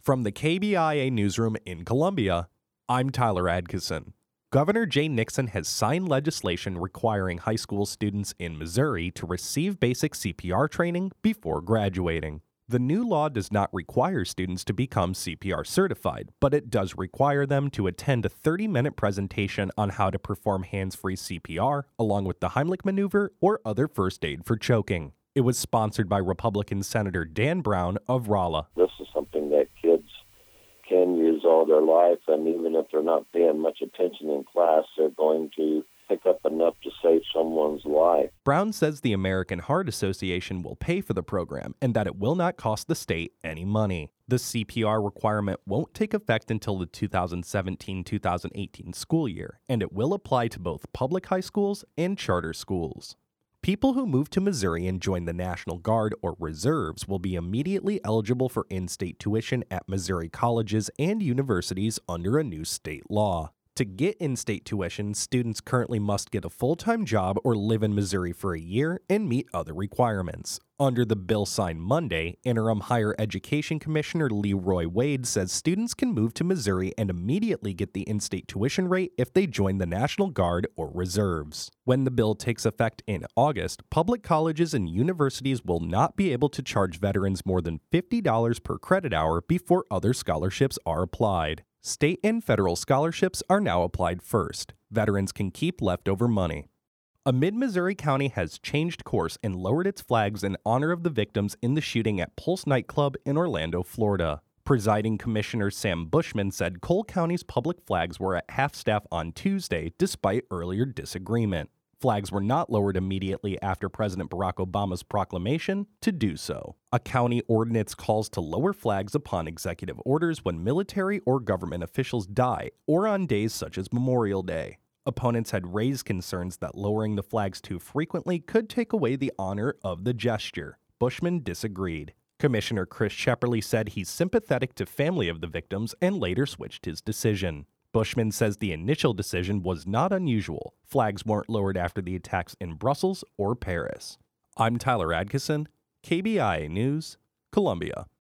From the KBIA newsroom in Columbia, I'm Tyler Adkisson. Governor Jay Nixon has signed legislation requiring high school students in Missouri to receive basic CPR training before graduating. The new law does not require students to become CPR certified, but it does require them to attend a 30-minute presentation on how to perform hands-free CPR, along with the Heimlich maneuver or other first aid for choking. It was sponsored by Republican Senator Dan Brown of Rolla. This is something that kids can use all their life, and even if they're not paying much attention in class, they're going to pick up enough to save someone's life. Brown says the American Heart Association will pay for the program and that it will not cost the state any money. The CPR requirement won't take effect until the 2017-2018 school year, and it will apply to both public high schools and charter schools. People who move to Missouri and join the National Guard or Reserves will be immediately eligible for in-state tuition at Missouri colleges and universities under a new state law. To get in-state tuition, students currently must get a full-time job or live in Missouri for a year and meet other requirements. Under the bill signed Monday, Interim Higher Education Commissioner Leroy Wade says students can move to Missouri and immediately get the in-state tuition rate if they join the National Guard or Reserves. When the bill takes effect in August, public colleges and universities will not be able to charge veterans more than $50 per credit hour before other scholarships are applied. State and federal scholarships are now applied first. Veterans can keep leftover money. A Mid-Missouri county has changed course and lowered its flags in honor of the victims in the shooting at Pulse nightclub in Orlando, Florida. Presiding Commissioner Sam Bushman said Cole County's public flags were at half-staff on Tuesday despite earlier disagreement. Flags were not lowered immediately after President Barack Obama's proclamation to do so. A county ordinance calls to lower flags upon executive orders when military or government officials die or on days such as Memorial Day. Opponents had raised concerns that lowering the flags too frequently could take away the honor of the gesture. Bushman disagreed. Commissioner Chris Shepperly said he's sympathetic to family of the victims and later switched his decision. Bushman says the initial decision was not unusual. Flags weren't lowered after the attacks in Brussels or Paris. I'm Tyler Adkisson, KBIA News, Columbia.